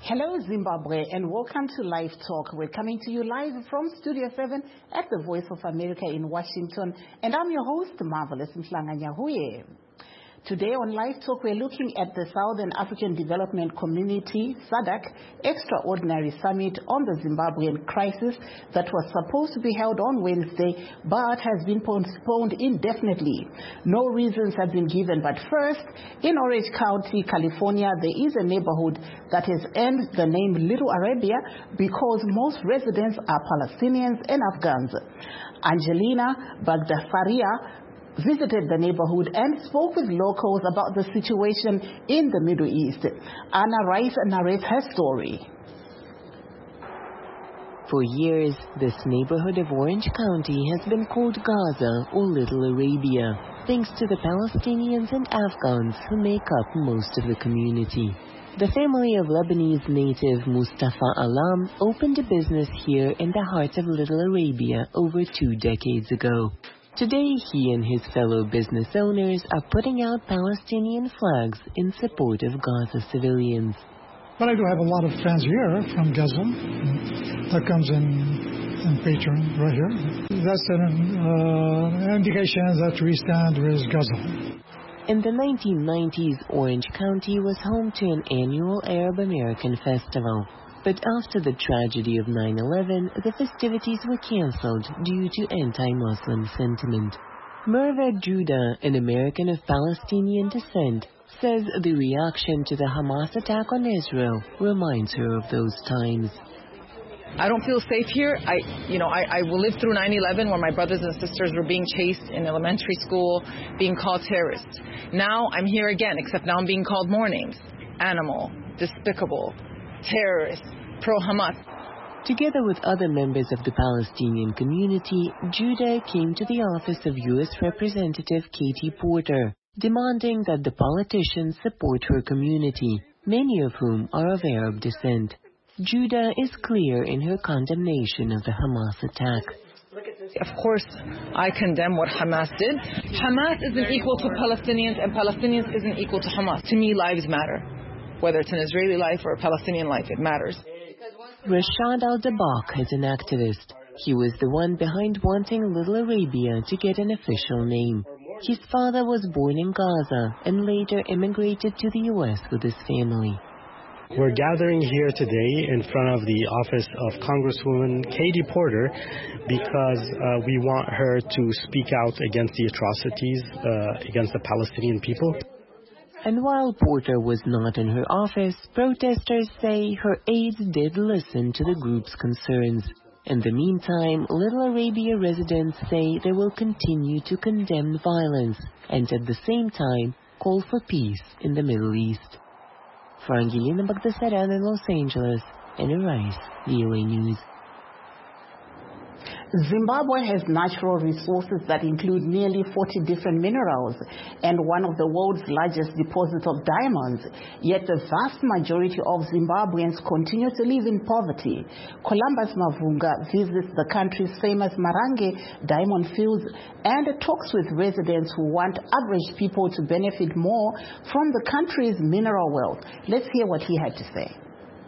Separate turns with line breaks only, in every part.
Hello Zimbabwe and welcome to Live Talk. We're coming to you live from Studio 7 at the Voice of America in Washington, and I'm your host, Marvelous Mhlanga-Nyahuye. Today on Live Talk, we're looking at the Southern African Development Community, SADC, Extraordinary Summit on the Zimbabwean crisis that was supposed to be held on Wednesday, but has been postponed indefinitely. No reasons have been given, but first, in Orange County, California, there is a neighborhood that has earned the name Little Arabia because most residents are Palestinians and Afghans. Angelina Bagdafaria visited the neighborhood and spoke with locals about the situation in the Middle East. Anna Rice narrates her story.
For years, this neighborhood of Orange County has been called Gaza or Little Arabia, thanks to the Palestinians and Afghans who make up most of the community. The family of Lebanese native Mustafa Alam opened a business here in the heart of Little Arabia over 2 decades ago. Today, he and his fellow business owners are putting out Palestinian flags in support of Gaza civilians.
But I do have a lot of friends here from Gaza that comes in Patreon right here. That's an indication that we stand with Gaza.
In the 1990s, Orange County was home to an annual Arab American festival. But after the tragedy of 9/11, the festivities were cancelled due to anti-Muslim sentiment. Merva Judah, an American of Palestinian descent, says the reaction to the Hamas attack on Israel reminds her of those times.
I don't feel safe here. I lived through 9/11 where my brothers and sisters were being chased in elementary school, being called terrorists. Now I'm here again, except now I'm being called more names. Animal, despicable, terrorists, pro-Hamas.
Together with other members of the Palestinian community, Judah came to the office of U.S. Representative Katie Porter, demanding that the politicians support her community, many of whom are of Arab descent. Judah is clear in her condemnation of the Hamas attack.
Of course, I condemn what Hamas did. Hamas isn't equal to Palestinians, and Palestinians isn't equal to Hamas. To me, lives matter. Whether it's an Israeli life or a Palestinian life, it matters.
Rashad Al-Dabak is an activist. He was the one behind wanting Little Arabia to get an official name. His father was born in Gaza and later immigrated to the U.S. with his family.
We're gathering here today in front of the office of Congresswoman Katie Porter because we want her to speak out against the atrocities against the Palestinian people.
And while Porter was not in her office, protesters say her aides did listen to the group's concerns. In the meantime, Little Arabia residents say they will continue to condemn violence and at the same time call for peace in the Middle East. For Angelina Bagdasaran in Los Angeles, Anna Rice, VOA News.
Zimbabwe has natural resources that include nearly 40 different minerals and one of the world's largest deposits of diamonds. Yet the vast majority of Zimbabweans continue to live in poverty. Columbus Mavunga visits the country's famous Marange diamond fields and talks with residents who want average people to benefit more from the country's mineral wealth. Let's hear what he had to say.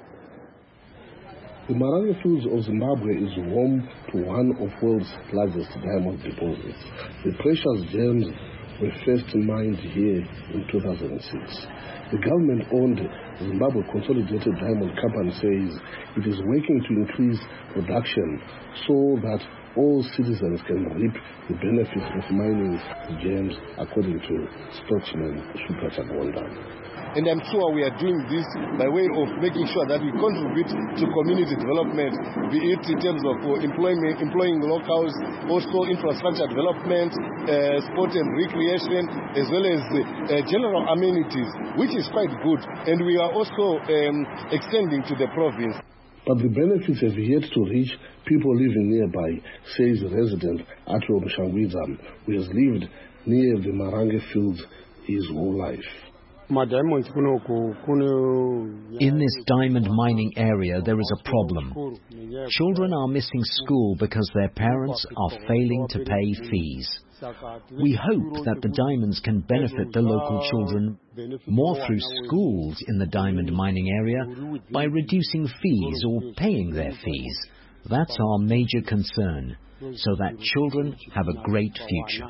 The Marange Fields of Zimbabwe is home to one of the world's largest diamond deposits. The precious gems were first mined here in 2006. The government-owned Zimbabwe Consolidated Diamond Company says it is working to increase production so that all citizens can reap the benefits of mining gems, according to spokesman Shupra Chagonda.
And I'm sure we are doing this by way of making sure that we contribute to community development, be it in terms of employing locals, also infrastructure development, sport and recreation, as well as general amenities, which is quite good. And we are also extending to the province.
But the benefits have yet to reach people living nearby, says resident Atro Mshangwizam, who has lived near the Marange Fields his whole life.
In this diamond mining area, there is a problem. Children are missing school because their parents are failing to pay fees. We hope that the diamonds can benefit the local children more through schools in the diamond mining area by reducing fees or paying their fees. That's our major concern, so that children have a great future.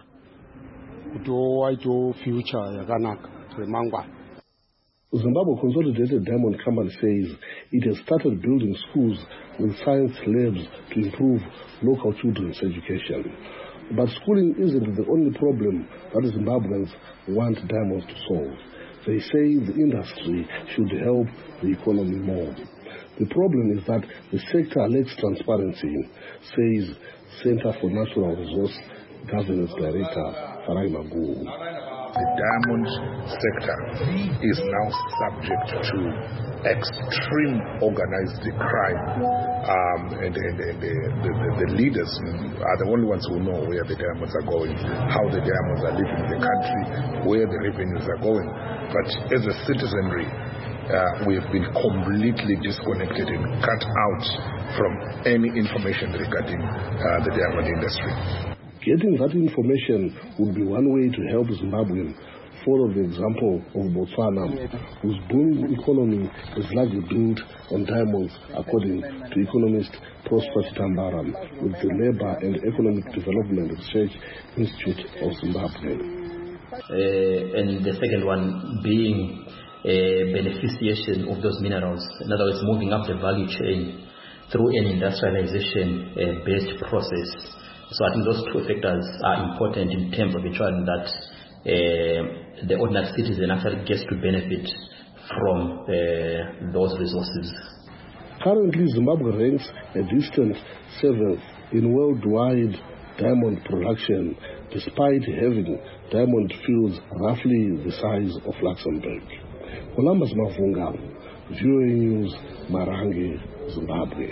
Zimbabwe Consolidated Diamond Company says it has started building schools with science labs to improve local children's education. But schooling isn't the only problem that Zimbabweans want diamonds to solve. They say the industry should help the economy more. The problem is that the sector lacks transparency, says Center for Natural Resource Governance Director Farai Magu.
The diamond sector is now subject to extreme organized crime, and the leaders are the only ones who know where the diamonds are going, how the diamonds are leaving the country, where the revenues are going. But as a citizenry, we have been completely disconnected and cut out from any information regarding the diamond industry.
Getting that information would be one way to help Zimbabwe follow the example of Botswana, whose booming economy is largely built on diamonds, according to economist Prosper Tambaram with the Labour and Economic Development Research Institute of Zimbabwe.
And the second one being beneficiation of those minerals, in other words, moving up the value chain through an industrialization-based process. So I think those two factors are important in terms of ensuring that the ordinary citizen actually gets to benefit from those resources.
Currently, Zimbabwe ranks a distant 7th in worldwide diamond production, despite having diamond fields roughly the size of Luxembourg. Columbus Mavunga, VOA News, Marange, Zimbabwe.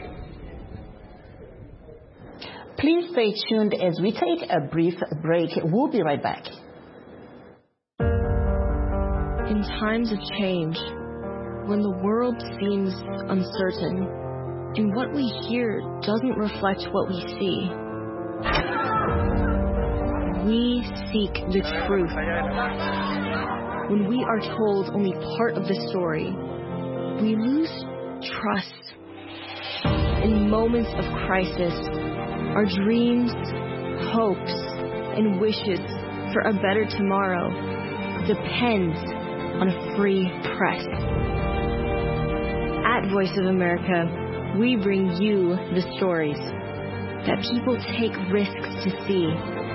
Please stay tuned as we take a brief break. We'll be right back.
In times of change, when the world seems uncertain and what we hear doesn't reflect what we see, we seek the truth. When we are told only part of the story, we lose trust. In moments of crisis, our dreams, hopes, and wishes for a better tomorrow depends on a free press. At Voice of America, we bring you the stories that people take risks to see.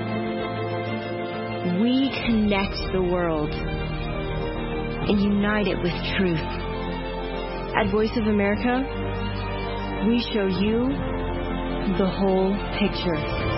We connect the world and unite it with truth. At Voice of America, we show you the whole picture.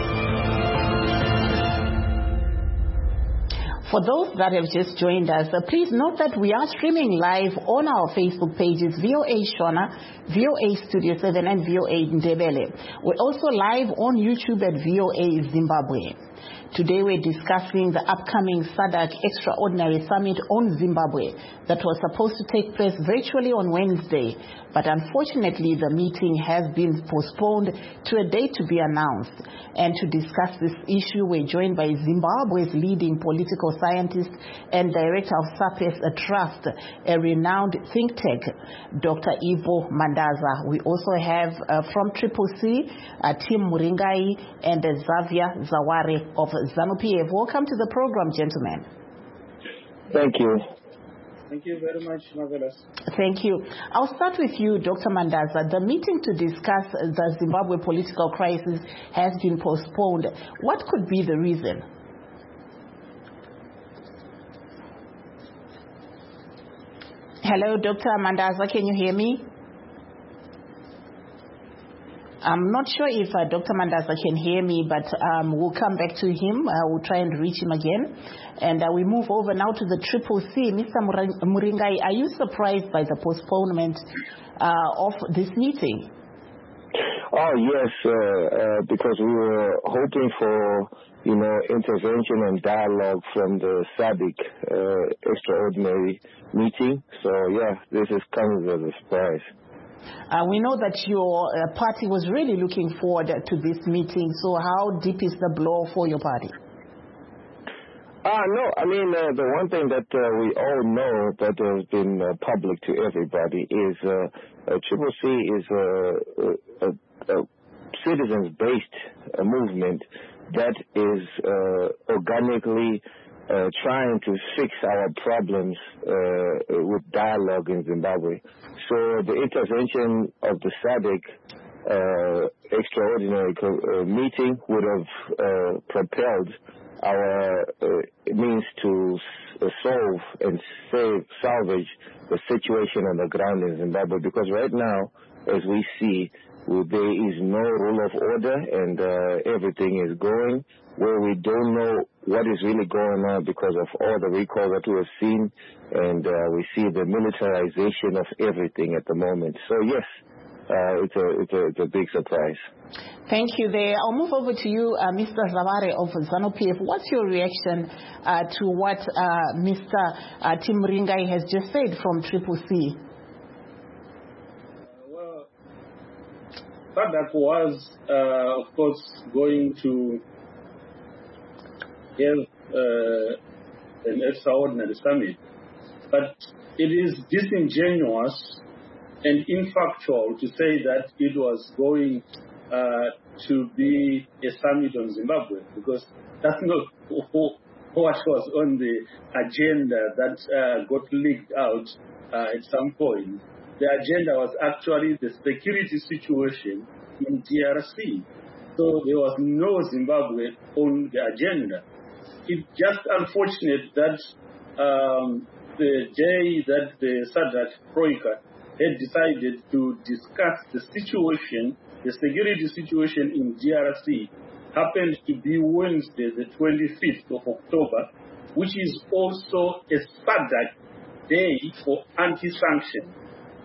For those that have just joined us, please note that we are streaming live on our Facebook pages, VOA Shona, VOA Studio 7, and VOA Ndebele. We're also live on YouTube at VOA Zimbabwe. Today we're discussing the upcoming SADC Extraordinary Summit on Zimbabwe that was supposed to take place virtually on Wednesday, but unfortunately the meeting has been postponed to a date to be announced. And to discuss this issue, we're joined by Zimbabwe's leading political scientist and director of SAPES Trust, a renowned think tank, Dr. Ivo Mandaza. We also have from Triple C, Tim Muringai and Xavier Zaware of ZANU-PF. Welcome to the program, gentlemen.
Thank you.
Thank you very much, Marvelous.
Thank you. I'll start with you, Dr. Mandaza. The meeting to discuss the Zimbabwe political crisis has been postponed. What could be the reason? Hello, Dr. Mandaza, can you hear me? I'm not sure if Dr. Mandaza can hear me, but we'll come back to him. We'll try and reach him again. And we move over now to the Triple C. Mr. Muringai, are you surprised by the postponement of this meeting?
Oh, yes, because we were hoping for intervention and dialogue from the SADC extraordinary meeting. So, yeah, this is coming as a surprise.
We know that your party was really looking forward to this meeting. So how deep is the blow for your party?
No, I mean, the one thing that we all know that has been public to everybody is Triple C is a citizens-based movement that is organically trying to fix our problems with dialogue in Zimbabwe. So the intervention of the SADC extraordinary meeting would have propelled our means to solve and salvage the situation on the ground in Zimbabwe, because right now, as we see, there is no rule of order, and everything is going where we don't know what is really going on because of all the recall that we have seen, and we see the militarization of everything at the moment. So yes, it's a big surprise.
Thank you there. I'll move over to you, Mr. Zavare of ZANU-PF. What's your reaction to what Mr. Tim Ringai has just said from Triple C?
Well, SADC was, of course, going to give an extraordinary summit, but it is disingenuous and infactual to say that it was going to be a summit on Zimbabwe, because that's not what was on the agenda that got leaked out at some point. The agenda was actually the security situation in DRC. So there was no Zimbabwe on the agenda. It's just unfortunate that the day that the SADC Troika had decided to discuss the situation, the security situation in DRC, happened to be Wednesday, the 25th of October, which is also a SADC day for anti-sanction.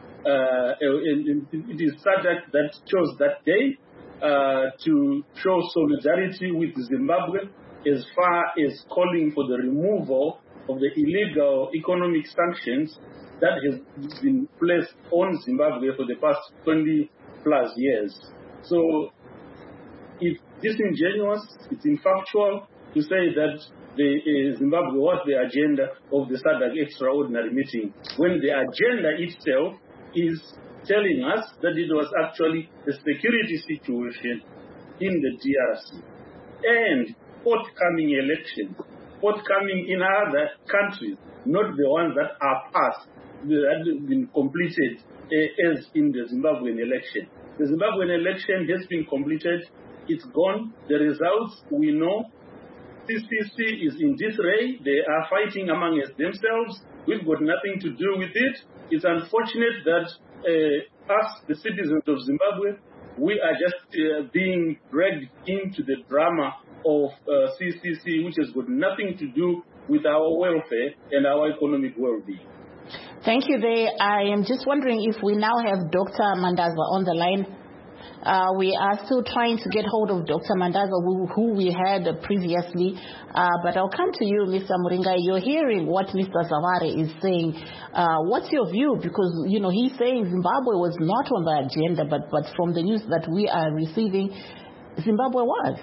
It is SADC that chose that day to show solidarity with Zimbabwe, as far as calling for the removal of the illegal economic sanctions that has been placed on Zimbabwe for the past 20 plus years. So it's disingenuous, it's infactual to say that Zimbabwe was the agenda of the SADC extraordinary meeting, when the agenda itself is telling us that it was actually the security situation in the DRC. And forthcoming elections, forthcoming in other countries, not the ones that are passed, that have been completed as in the Zimbabwean election. The Zimbabwean election has been completed. It's gone. The results we know. CCC is in disarray. They are fighting among themselves. We've got nothing to do with it. It's unfortunate that us, the citizens of Zimbabwe, we are just being dragged into the drama of CCC, which has got nothing to do with our welfare and our economic well-being.
Thank you there. I am just wondering if we now have Dr. Mandaza on the line. We are still trying to get hold of Dr. Mandaza, who we had previously. But I'll come to you, Mr. Muringai. You're hearing what Mr. Zavare is saying. What's your view? Because, he's saying Zimbabwe was not on the agenda, but from the news that we are receiving, Zimbabwe was.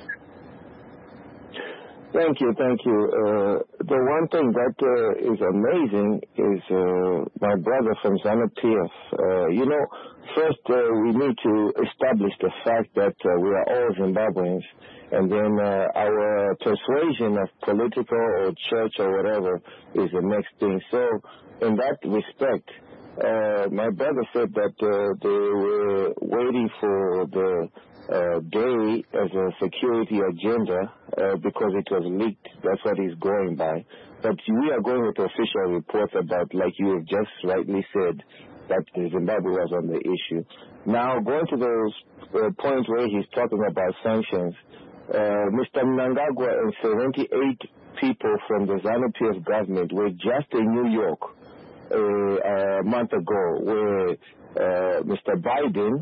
Thank you. The one thing that is amazing is my brother from ZANU-PF. First we need to establish the fact that we are all Zimbabweans, and then our persuasion of political or church or whatever is the next thing. So in that respect, my brother said that they were waiting for the day as a security agenda because it was leaked. That's what he's going by. But we are going with official reports about, like you have just rightly said, that Zimbabwe was on the issue. Now, going to those points where he's talking about sanctions, Mr. Mnangagwa and 78 people from the ZANU-PF government were just in New York a month ago, where Mr. Biden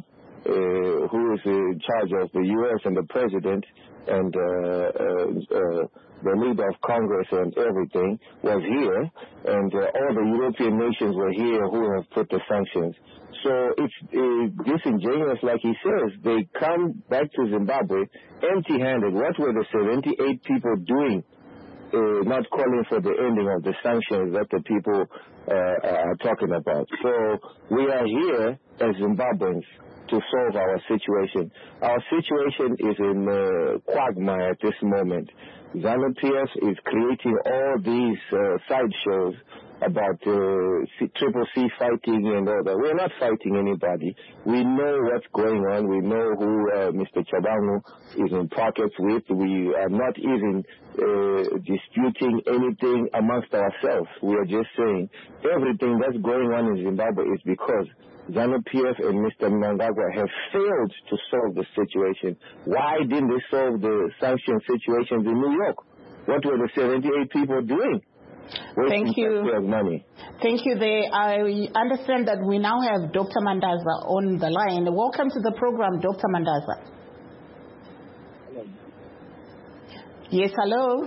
who is in charge of the U.S. and the president and the leader of Congress and everything was here, and all the European nations were here who have put the sanctions. So it's disingenuous, like he says. They come back to Zimbabwe empty-handed. What were the 78 people doing, not calling for the ending of the sanctions that the people are talking about? So we are here as Zimbabweans to solve our situation. Our situation is in quagmire at this moment. ZANU-PF is creating all these sideshows about Triple C fighting and all that. We're not fighting anybody. We know what's going on. We know who Mr. Chabangu is in pockets with. We are not even disputing anything amongst ourselves. We are just saying everything that's going on in Zimbabwe is because ZANU-PF and Mr. Mnangagwa have failed to solve the situation. Why didn't they solve the sanction situations in New York? What were the 78 people doing?
Thank you.
Money.
Thank you. I understand that we now have Dr. Mandaza on the line. Welcome to the program, Dr. Mandaza.
Hello.
Yes, hello.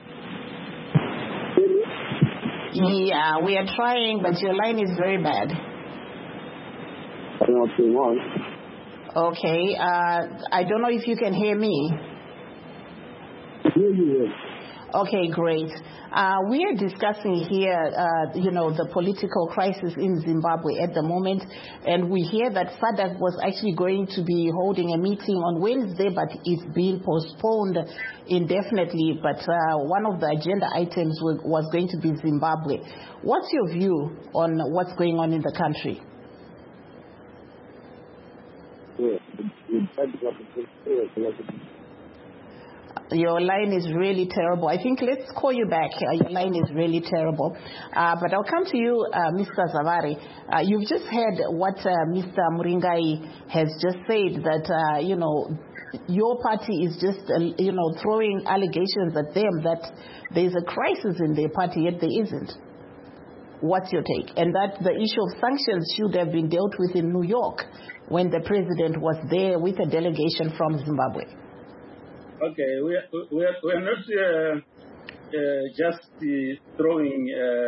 Yeah, we are trying, but your line is very bad.
What's going on?
Okay. I don't know if you can hear me.
I hear you.
Okay, great. We are discussing here, the political crisis in Zimbabwe at the moment, and we hear that SADC was actually going to be holding a meeting on Wednesday, but it's been postponed indefinitely. But one of the agenda items was going to be Zimbabwe. What's your view on what's going on in the country? Your line is really terrible. I think let's call you back. Your line is really terrible. But I'll come to you, Mr. Zavari. You've just heard what Mr. Muringai has just said, that, your party is just, throwing allegations at them that there's a crisis in their party, yet there isn't. What's your take? And that the issue of sanctions should have been dealt with in New York when the president was there with a delegation from Zimbabwe.
Okay, we're not just throwing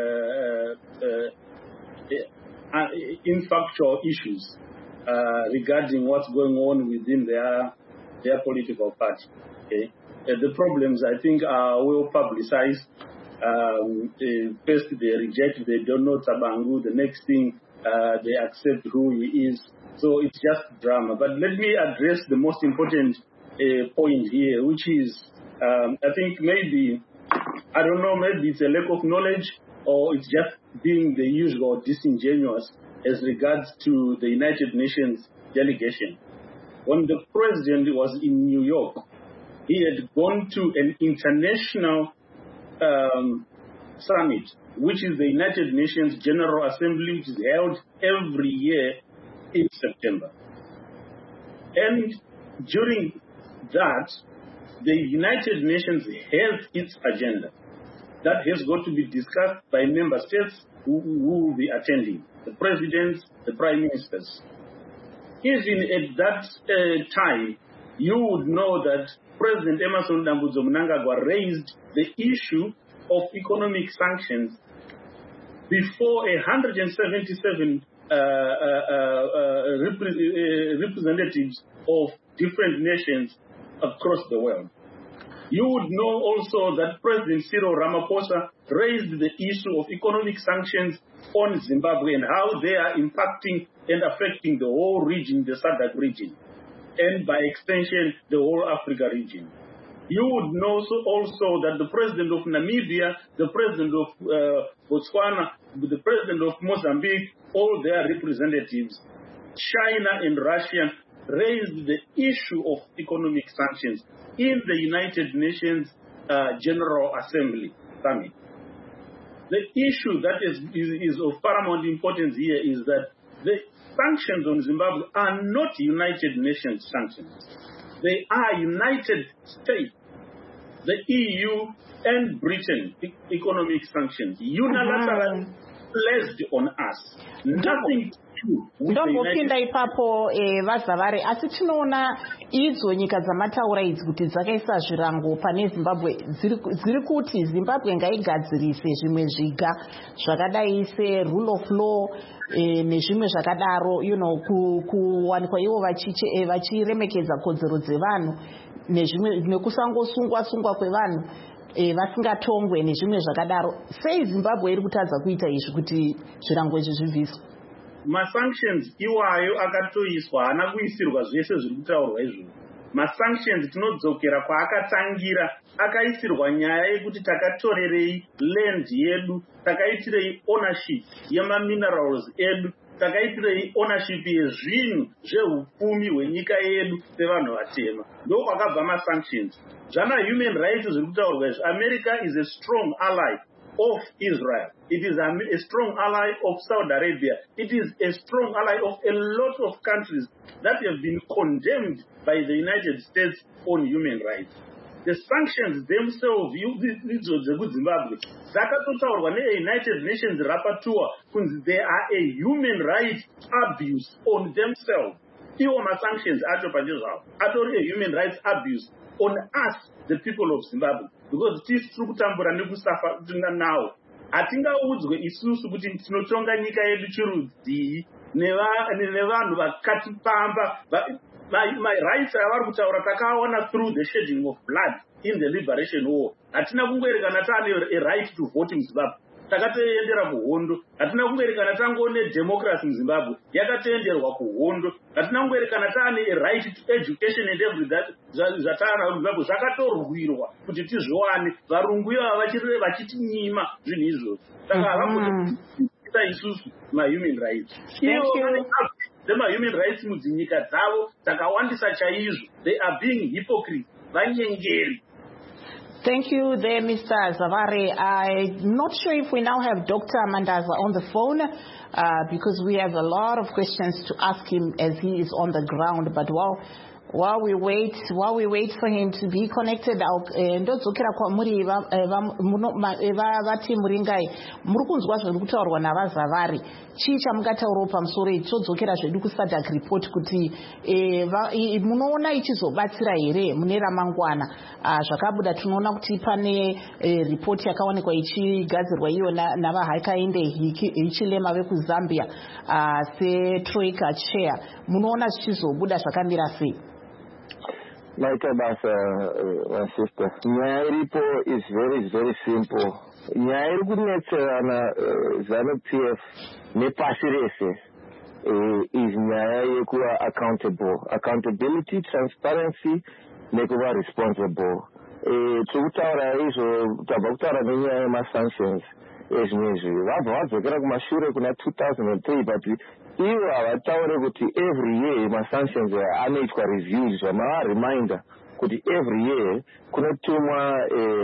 infactual issues regarding what's going on within their political party. Okay, the problems, I think, are well publicized. First they reject, they don't know Chabangu. The next thing, they accept who he is. So it's just drama. But let me address the most important point here, which is, I think maybe it's a lack of knowledge, or it's just being the usual disingenuous as regards to the United Nations delegation. When the president was in New York, he had gone to an international summit, which is the United Nations General Assembly, which is held every year in September. And during that, the United Nations has its agenda that has got to be discussed by member states who will be attending, the presidents, the prime ministers. Even at that time, you would know that President Emmerson Dambudzo Mnangagwa raised the issue of economic sanctions before 177 representatives of different nations across the world. You would know also that President Cyril Ramaphosa raised the issue of economic sanctions on Zimbabwe and how they are impacting and affecting the whole region, the SADC region, and by extension, the whole Africa region. You would know also that the president of Namibia, the president of Botswana, the president of Mozambique, all their representatives, China and Russia, raised the issue of economic sanctions in the United Nations General Assembly Summit. The issue that is of paramount importance here is that the sanctions on Zimbabwe are not United Nations sanctions. They are United States, the EU, and Britain economic sanctions. Unilateral placed on us. Nothing to do with the
Ndongopinda ipapo vaZavari, asi tinoona idzo nyika dzamataura idzi kuti dzakaisa zvirango pane Zimbabwe dziri kuti Zimbabwe ngaigadzirise zvimwe zviga zvakadai rule of law nezvimwe zvakadaro, kuwanikwa ivo vachiremekedza kodzero dzevanhu nezvimwe nekusangosungwa kwevanhu vasingatongwe nezvimwe zvakadaro. Sei Zimbabwe iri kutadza kuita izvi kuti zvirango izvi zvibviswe?
Masanctions iwayo akatoiswa, haana kuisirwa zvese zviri kutaurwa izvozvo. Masanctions tinodzokera kwaakatangira, akaisirwa nyaya yekuti takatorerei land yedu, takaitirei ownership yemaminerals edu, takaitirei ownership yezvinhu zvehupfumi hwenyika yedu sevanhu vatema. Ndiko kwakabva masanctions. Zvana human rights zviri kutaurwa izvi, America is a strong ally of Israel. It is a strong ally of Saudi Arabia. It is a strong ally of a lot of countries that have been condemned by the United States on human rights. The sanctions themselves, Zimbabwe, zakatotaurwa ne-United Nations Rapporteur kunzi they are a human rights abuse on themselves. Iwo ma-sanctions acho pachezvavo atori a human rights abuse on us, the people of Zimbabwe, because tiri kutambura nekusafa nawo. Hatingaudzwe isusu kuti tinotonga nyika yedu chirudzii nevanhu vakatipamba. My rights avari kutaura takaona through the shedding of blood in the liberation war. Hatina kungoerekana taane a right to vote in Zimbabwe, takatoendera kuhondo. Hatina kungoerekana tangone democracy in Zimbabwe, yakatoenderwa kuhondo. Hatina kungoerekana taane a right to education and everything zvataana Zimbabwe, zvakatorwirwa kuti tizviwane. Varungu ivava vachitinyima zvinhu izvozvo. Saka havakuita isusu ma-human rights. Human rights mudzinyika dzavo dzakawandisa chaizvo. They are being hypocrites, vanyengeri.
Thank you there, Mr. Zavari. I'm not sure if we now have Dr. Mandaza on the phone because we have a lot of questions to ask him as he is on the ground. But while we wait for him to be connected, ndodzokera kwamuri vati muringai muri kunzwa zviri kutaurwa navaZavari. Chii chamungataurawo pamusoro todzokera zvedu kuSADC report kuti munoona ichizobatsira here mune ramangwana. Zvakabuda tinoona kuti pane report yakawanikwa ichigadzirwa iyo navaHakainde Hichilema vekuZambia seTroika chair. Munoona zvichizobuda zvakamira sei?
Maita basa, my sister. Nyaya iripo is very simple. Nyaya iri kunetserana ZANU-PF nepasi rese is nyaya yekuva accountability, transparency nekuva responsible. Tikutaura izvo tabva kutaura nenyaya yema-sanctions ezvinezvi vabva vadzokera kumashure kuna 2003 but ivo havataure kuti every year ma-sanctions anoitwa reviews reminder kuti every year kunotumwa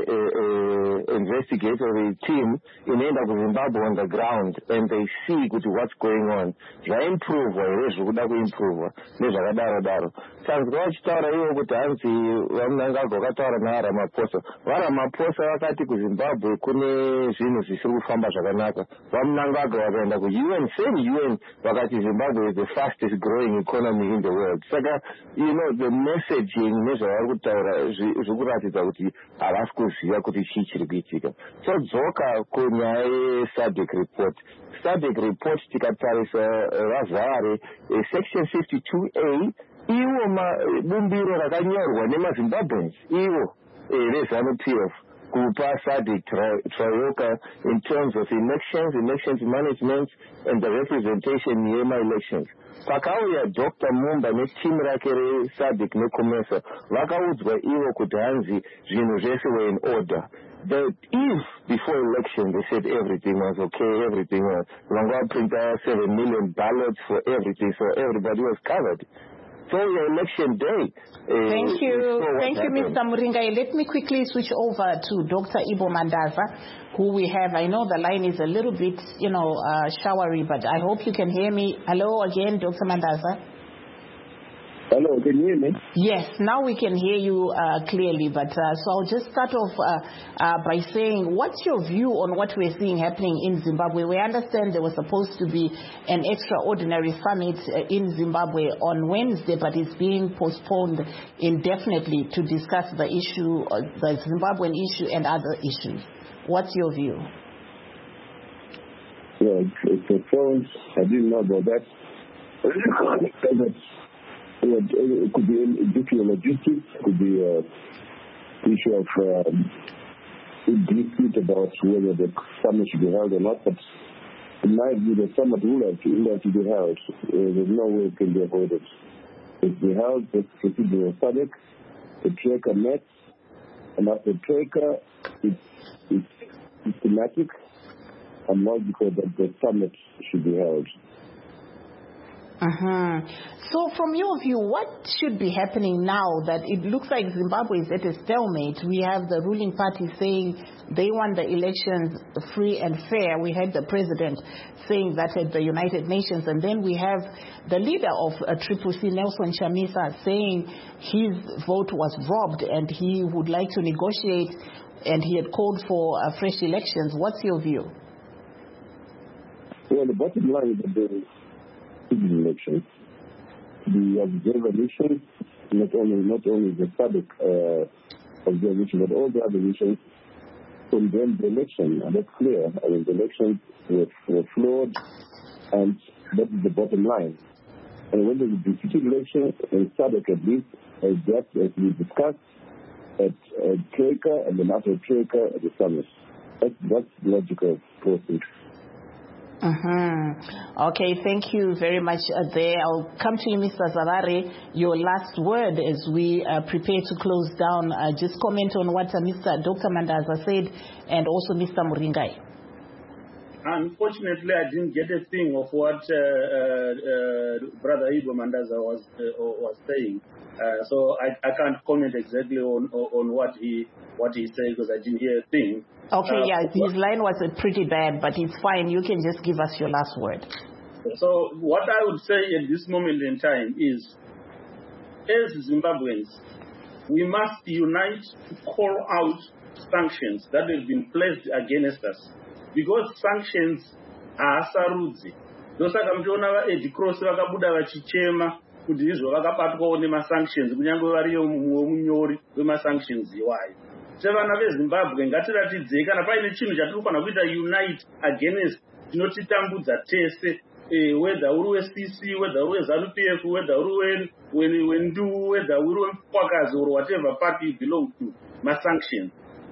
investigatory team inoenda kuZimbabwe on the ground and they see kuti what's going on, zvaimprovwa here zviri kuda kuimprovwa nezvakadaro. Tanzwa vachitaura ivo kuti hanzi vamunangagwa vakataura naRamaphosa. VaRamaphosa vakati kuZimbabwe kune zvinhu zvisiri kufamba zvakanaka. Vamunangagwa vakaenda kuUN, same UN, vakati Zimbabwe is the fastest growing economy in the world. Saka the messaging nezvavari kutaura zviri kuratidza kuti havasi kuziva kuti chii chiri kuitika. Todzoka kunyaya yeSADC report. SADC report tikatarisa vaZavari section 52A iwo bumbiro rakanyorwa nemaZimbabweans ivo veZANU-PF kupa SADC Troika in terms of elections management and the representation yema-elections. Pakauya Dr. Mumba netimu rake reSADC neCOMESA vakaudzwa ivo kuti hanzi zvinhu zvese were in order. But if before election they said everything was okay, everything was, Langwa printed 7 million ballots for everything, so everybody was covered. So your election day.
Thank you, Mr. Muringai. Let me quickly switch over to Dr. Ibo Mandaza, who we have. I know the line is a little bit, showery, but I hope you can hear me. Hello again, Dr. Mandaza.
Hello, can you hear me?
Yes, now we can hear you clearly, but so I'll just start off by saying, what's your view on what we're seeing happening in Zimbabwe? We understand there was supposed to be an extraordinary summit in Zimbabwe on Wednesday, but it's being postponed indefinitely to discuss the issue, the Zimbabwean issue and other issues. What's your view?
Yeah, it's postponed. I didn't know about that. It could be an issue of logistics, it could be an issue of dispute about whether the summit should be held or not. But in my view, the summit will have to be held. There's no way it can be avoided. If we held, let's proceed with the SADC, the Troika met, and after Troika, it's systematic and logical that the summit should be held.
So from your view, what should be happening now that it looks like Zimbabwe is at a stalemate? We have the ruling party saying they want the elections free and fair. We had the president saying that at the United Nations. And then we have the leader of Triple C, Nelson Chamisa, saying his vote was robbed and he would like to negotiate, and he had called for fresh elections. What's your view?
Well, the bottom line is that elections. The observation, not only the SADC observation, but all the other nations condemned the election, and that's clear. I mean, the elections were flawed, and that is the bottom line. And when there's a defeated election, in SADC at least, as we discussed, at Troika, and then after Troika at the summit. That's logical process.
Okay, thank you very much there. I'll come to you, Mr. Zavare. Your last word as we prepare to close down. Just comment on what Dr. Mandaza said, and also Mr. Muringai.
Unfortunately, I didn't get a thing of what Brother Igbo Mandaza was saying. So I can't comment exactly on what he said because I didn't hear a thing.
Okay, his line was pretty bad, but it's fine. You can just give us your last word.
So what I would say at this moment in time is, as Zimbabweans, we must unite to call out sanctions that have been placed against us. Because sanctions are sarudzi. Ndosaka mtiona vaEddy Cross vakabuda vachichema kuti izvo vakabatwawo nemasanctions kunyange variyo munyori wemasanctions iwayo. Sevana veZimbabwe ngatiratidzei kana paine chinhu chatinofanira kuita unite against chinotitambudza tese, whether uri weCC, whether uri weZANU-PF, whether uri wendu, whether uri weMpwakazi or whatever party you belong to, masanctions.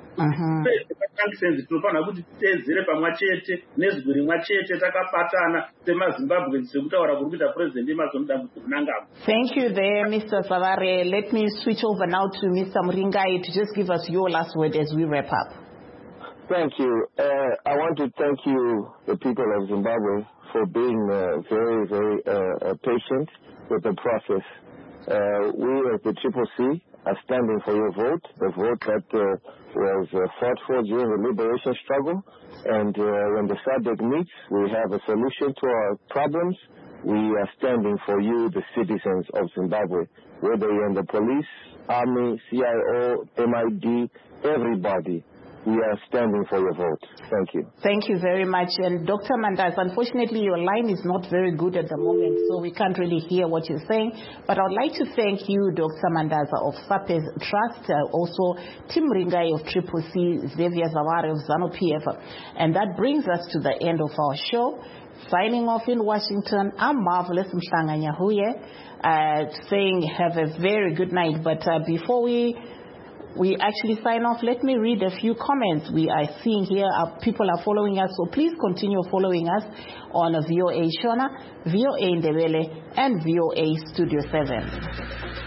Sanctions tinofanira kuti titeedzere pamwe chete nezwi rimwe chete takabatana semaZimbabwe sekutaura kuri kuita president emazonodambudzo runangamo.
Thank you there, Mr. Savare. Let me switch over now to Mr. Muringai to just give us your last word as we wrap up.
Thank you. I want to thank you, the people of Zimbabwe, for being very, very patient with the process. We as the Triple C are standing for your vote, the vote that was fought for during the liberation struggle. And when the SADC meets, we have a solution to our problems. We are standing for you, the citizens of Zimbabwe, whether you're in the police, army, CIO, MID, everybody. We are standing for your vote. Thank you. Thank you very much. And Dr. Mandaza, unfortunately, your line is not very good at the moment, so we can't really hear what you're saying. But I would like to thank you, Dr. Mandaza of SAPES Trust, also Tim Ringai of Triple C, Xavier Zavare of ZANU-PF. And that brings us to the end of our show. Signing off in Washington, I'm Marvelous Mhlanga Nyahuye, saying have a very good night. But before we actually sign off, let me read a few comments we are seeing here. People are following us, so please continue following us on VOA Shona, VOA Ndebele, and VOA Studio 7.